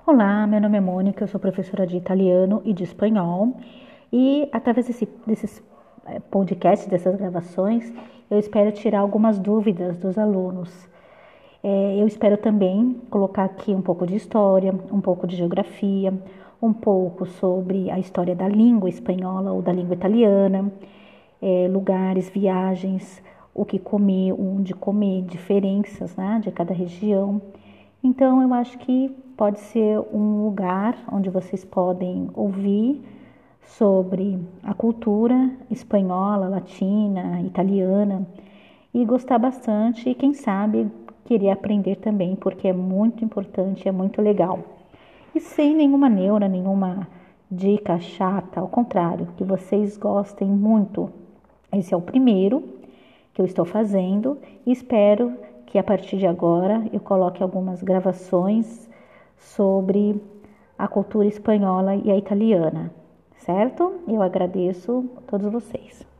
Olá, meu nome é Mônica, eu sou professora de italiano e de espanhol e através desses podcasts, dessas gravações, eu espero tirar algumas dúvidas dos alunos. Eu espero também colocar aqui um pouco de história, um pouco de geografia, um pouco sobre a história da língua espanhola ou da língua italiana, lugares, viagens, o que comer, onde comer, diferenças, né, de cada região. Então, eu acho que pode ser um lugar onde vocês podem ouvir sobre a cultura espanhola, latina, italiana e gostar bastante e, quem sabe, querer aprender também, porque é muito importante, é muito legal. E sem nenhuma neura, nenhuma dica chata, ao contrário, que vocês gostem muito. Esse é o primeiro que eu estou fazendo e espero que a partir de agora eu coloque algumas gravações sobre a cultura espanhola e a italiana, certo? Eu agradeço a todos vocês.